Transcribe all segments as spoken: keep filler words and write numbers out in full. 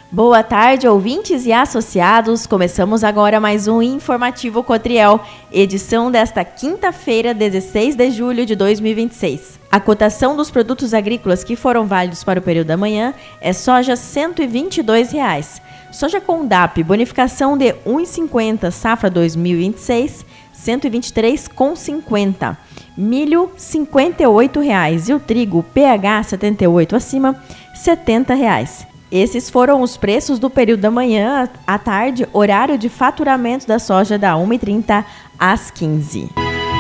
Boa tarde, ouvintes e associados. Começamos agora mais um Informativo Cotriel, edição desta quinta-feira, dezesseis de julho de dois mil e vinte e seis. A cotação dos produtos agrícolas que foram válidos para o período da manhã é soja cento e vinte e dois reais. Soja com D A P, bonificação de um real e cinquenta centavos, safra dois mil e vinte e seis, cento e vinte e três reais e cinquenta centavos. Milho, cinquenta e oito reais. E o trigo, P H setenta e oito acima, setenta reais. Esses foram os preços do período da manhã à tarde, horário de faturamento da soja da uma e trinta às quinze.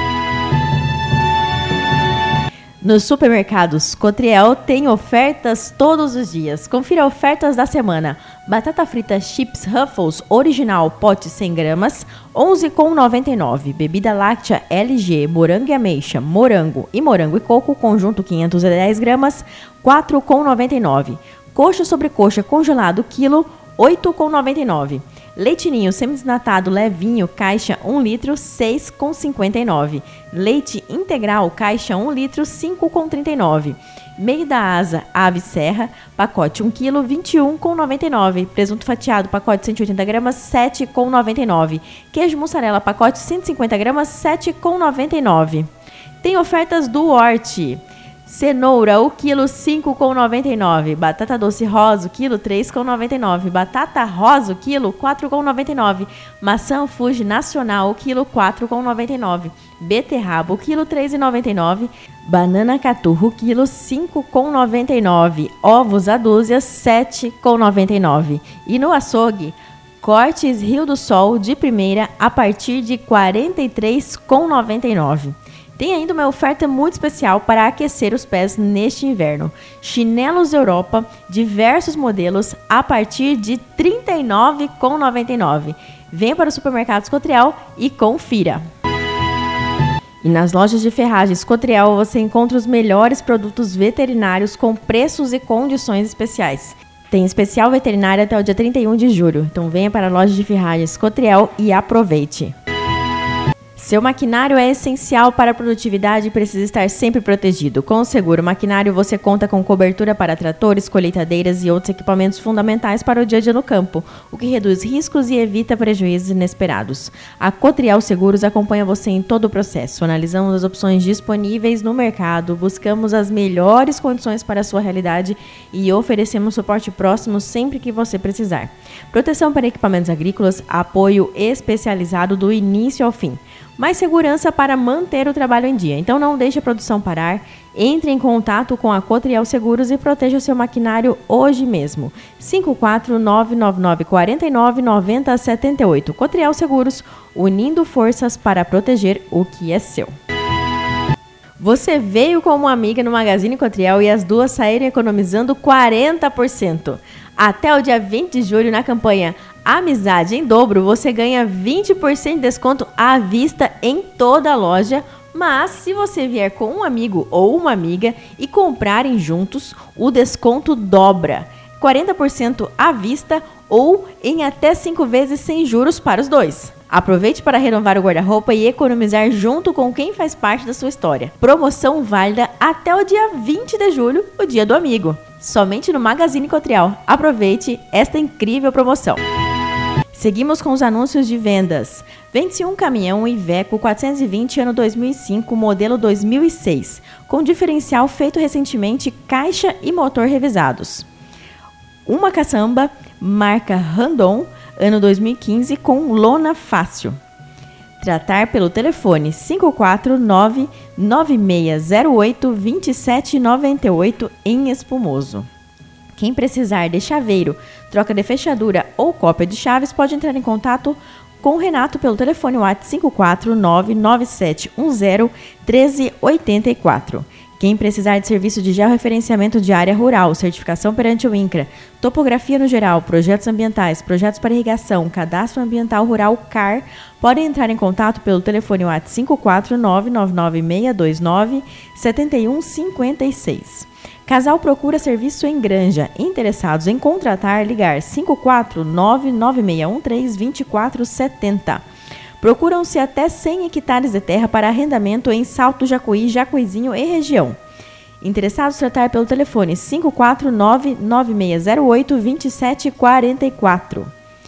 Nos supermercados Cotriel tem ofertas todos os dias. Confira ofertas da semana. Batata frita Chips Ruffles original pote cem gramas, onze reais e noventa e nove centavos. Bebida láctea L G, morango e ameixa, morango e morango e coco, conjunto quinhentos e dez gramas, quatro reais e noventa e nove centavos. Coxa sobre coxa congelado, quilo, oito reais e noventa e nove centavos. Leite Ninho semidesnatado levinho, caixa um litro, seis reais e cinquenta e nove centavos. Leite integral, caixa um litro, cinco reais e trinta e nove centavos. Meio da asa, ave serra, pacote um quilo, vinte e um reais e noventa e nove centavos. Presunto fatiado, pacote cento e oitenta gramas, sete reais e noventa e nove centavos. Queijo mussarela, pacote cento e cinquenta gramas, sete reais e noventa e nove centavos. Tem ofertas do Horti. Cenoura, o quilo, cinco reais e noventa e nove centavos. Batata doce rosa, o quilo, três reais e noventa e nove centavos. Batata rosa, o quilo, quatro reais e noventa e nove centavos. Maçã Fuji nacional, o quilo, quatro reais e noventa e nove centavos. Beterraba, o quilo, três reais e noventa e nove centavos. Banana caturro, o quilo, cinco reais e noventa e nove centavos. Ovos a dúzia, sete reais e noventa e nove centavos. E no açougue, cortes Rio do Sol de primeira a partir de quarenta e três reais e noventa e nove centavos. Tem ainda uma oferta muito especial para aquecer os pés neste inverno. Chinelos Europa, diversos modelos, a partir de trinta e nove reais e noventa e nove centavos. Venha para os supermercados Cotriel e confira. E nas lojas de ferragens Cotriel você encontra os melhores produtos veterinários com preços e condições especiais. Tem especial veterinário até o dia trinta e um de julho. Então venha para a loja de ferragens Cotriel e aproveite. Seu maquinário é essencial para a produtividade e precisa estar sempre protegido. Com o Seguro Maquinário, você conta com cobertura para tratores, colheitadeiras e outros equipamentos fundamentais para o dia a dia no campo, o que reduz riscos e evita prejuízos inesperados. A Cotriel Seguros acompanha você em todo o processo. Analisamos as opções disponíveis no mercado, buscamos as melhores condições para a sua realidade e oferecemos suporte próximo sempre que você precisar. Proteção para equipamentos agrícolas, apoio especializado do início ao fim. Mais segurança para manter o trabalho em dia. Então não deixe a produção parar. Entre em contato com a Cotriel Seguros e proteja seu maquinário hoje mesmo. cinco quatro nove nove nove quatro nove nove zero sete oito. Cotriel Seguros, unindo forças para proteger o que é seu. Você veio com uma amiga no Magazine Cotriel e as duas saíram economizando quarenta por cento. Até o dia vinte de julho, na campanha Amizade em Dobro, você ganha vinte por cento de desconto à vista em toda a loja. Mas se você vier com um amigo ou uma amiga e comprarem juntos, o desconto dobra. quarenta por cento à vista ou em até cinco vezes sem juros para os dois. Aproveite para renovar o guarda-roupa e economizar junto com quem faz parte da sua história. Promoção válida até o dia vinte de julho, o dia do amigo. Somente no Magazine Cotriel. Aproveite esta incrível promoção. Seguimos com os anúncios de vendas. Vende-se um caminhão Iveco quatrocentos e vinte ano dois mil e cinco, modelo dois mil e seis, com diferencial feito recentemente, caixa e motor revisados. Uma caçamba, marca Randon, ano dois mil e quinze, com lona fácil. Tratar pelo telefone cinco quatro nove nove seis zero oito dois sete nove oito em Espumoso. Quem precisar de chaveiro, troca de fechadura ou cópia de chaves pode entrar em contato com o Renato pelo telefone WhatsApp cinco quatro nove nove sete um zero um três oito quatro. Quem precisar de serviço de georreferenciamento de área rural, certificação perante o INCRA, topografia no geral, projetos ambientais, projetos para irrigação, cadastro ambiental rural C A R, podem entrar em contato pelo telefone WhatsApp cinco quatro nove nove nove seis dois nove sete um cinco seis. Casal procura serviço em Granja. Interessados em contratar, ligar cinco quatro nove nove seis um três dois quatro sete zero. Procuram-se até cem hectares de terra para arrendamento em Salto Jacuí, Jacuizinho e região. Interessados, tratar pelo telefone cinco quatro nove, nove seis zero oito, dois sete quatro quatro.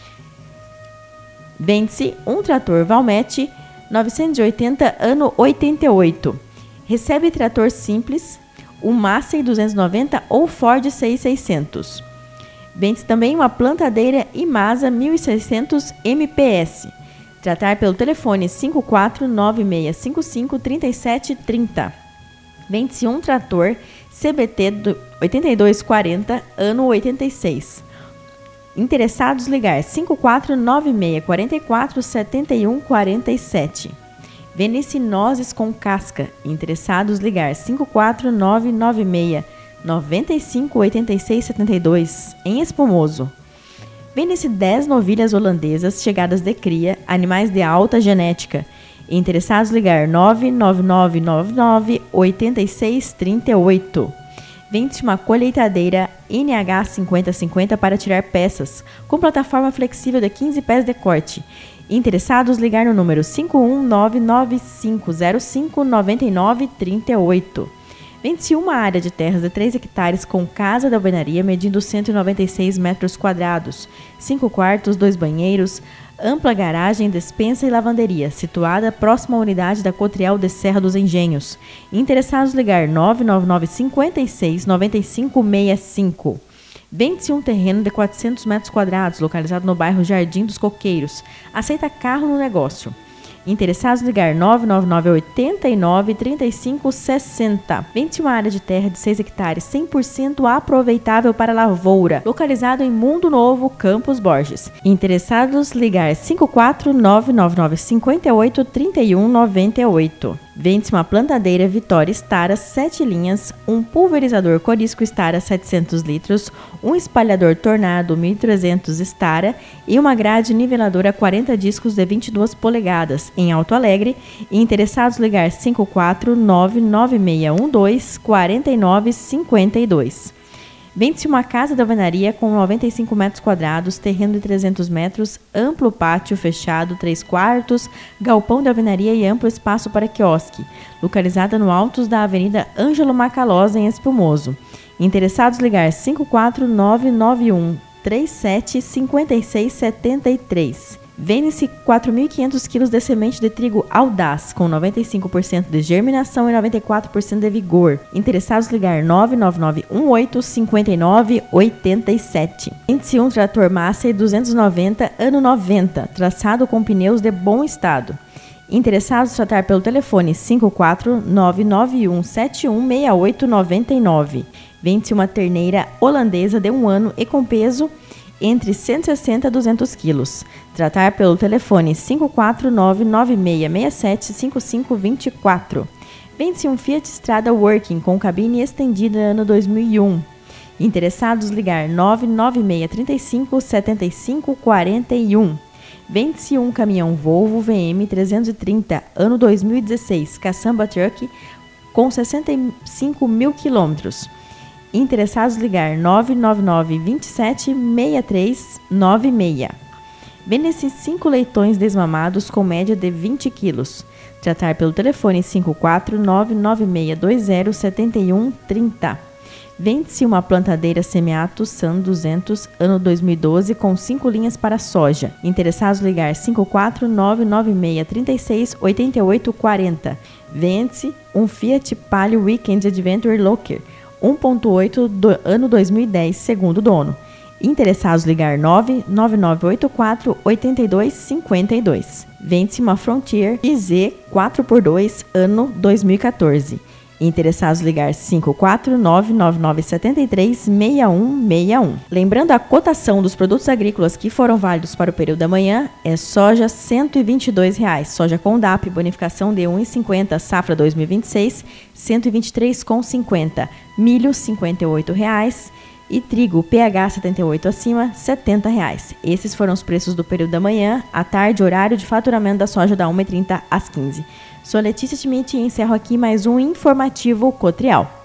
Vende-se um trator Valmet novecentos e oitenta, ano oitenta e oito. Recebe trator simples, um Massey duzentos e noventa ou Ford seis mil e seiscentos. Vende-se também uma plantadeira Imasa mil e seiscentos M P S. Tratar pelo telefone cinco quatro nove seis cinco cinco, três sete três zero. Vende-se um trator C B T oitenta e dois quarenta, ano oitenta e seis. Interessados, ligar cinco quatro nove seis quatro quatro, sete um quatro sete. Vende-se nozes com casca. Interessados, ligar cinco quatro nove nove seis nove cinco oito seis sete dois, em Espumoso. Vende-se dez novilhas holandesas chegadas de cria, animais de alta genética. Interessados, ligar nove nove nove nove nove, oito seis três oito. Vende-se uma colheitadeira N H cinquenta cinquenta para tirar peças, com plataforma flexível de quinze pés de corte. Interessados, ligar no número cinco um nove nove cinco zero cinco nove nove três oito. Vende-se uma área de terras de três hectares com casa de alvenaria medindo cento e noventa e seis metros quadrados, cinco quartos, dois banheiros, ampla garagem, despensa e lavanderia, situada próxima à unidade da Cotriel de Serra dos Engenhos. Interessados, ligar nove nove nove cinco seis nove cinco seis cinco. Vende-se um terreno de quatrocentos metros quadrados, localizado no bairro Jardim dos Coqueiros. Aceita carro no negócio. Interessados, ligar nove nove nove oito nove, três cinco seis zero. Vende-se uma área de terra de seis hectares, cem por cento aproveitável para lavoura, localizado em Mundo Novo, Campos Borges. Interessados, ligar cinco quatro nove nove nove cinco oito, três um nove oito. Vende-se uma plantadeira Vitória Stara sete linhas, um pulverizador Corisco Stara setecentos litros, um espalhador Tornado mil e trezentos Stara e uma grade niveladora quarenta discos de vinte e duas polegadas, em Alto Alegre. E interessados, ligar cinco quatro nove nove seis um dois, quatro nove cinco dois. Vende-se uma casa de alvenaria com noventa e cinco metros quadrados, terreno de trezentos metros, amplo pátio fechado, três quartos, galpão de alvenaria e amplo espaço para quiosque, localizada no altos da Avenida Ângelo Macalós, em Espumoso. Interessados, ligar cinco quatro nove nove um três sete cinco seis sete três. Vende-se quatro mil e quinhentos quilos de semente de trigo Audaz, com noventa e cinco por cento de germinação e noventa e quatro por cento de vigor. Interessados, ligar nove nove nove um oito cinco nove oito sete. Vende-se um trator Massey duzentos e noventa, ano noventa, traçado com pneus de bom estado. Interessados, tratar pelo telefone cinco quatro nove nove um sete um seis oito nove nove. Vende-se uma terneira holandesa de um ano e com peso entre cento e sessenta a duzentos quilos. Tratar pelo telefone cinco quatro nove nove seis seis sete cinco cinco dois quatro. Vende-se um Fiat Strada Working com cabine estendida ano dois mil e um. Interessados, ligar nove nove seis três cinco sete cinco quatro um. Vende-se um caminhão Volvo V M trezentos e trinta, ano dois mil e dezesseis, caçamba truck, com sessenta e cinco mil quilômetros. Interessados, ligar nove nove nove dois sete seis três nove seis. Vende-se cinco leitões desmamados com média de vinte quilos. Tratar pelo telefone cinco quatro nove nove seis dois zero sete um três zero. Vende-se uma plantadeira Semiato San duzentos, ano dois mil e doze, com cinco linhas para soja. Interessados, ligar cinco quatro nove nove seis três seis oito oito quatro zero. Vende-se um Fiat Palio Weekend Adventure Locker um ponto oito do ano dois mil e dez, segundo dono. Interessados, ligar nove nove nove oito quatro oito dois cinco dois. Vende-se uma Frontier X Z quatro por dois, ano dois mil e quatorze. Interessados, ligar cinco quatro nove nove nove sete três seis um seis um. Lembrando, a cotação dos produtos agrícolas que foram válidos para o período da manhã é soja cento e vinte e dois reais, soja com D A P, bonificação de um real e cinquenta, safra dois mil e vinte e seis, cento e vinte e três reais e cinquenta centavos, milho cinquenta e oito reais e trigo P H setenta e oito acima, setenta reais. Esses foram os preços do período da manhã. À tarde, horário de faturamento da soja da uma e trinta às quinze. Sou Letícia Schmidt e encerro aqui mais um informativo Cotriel.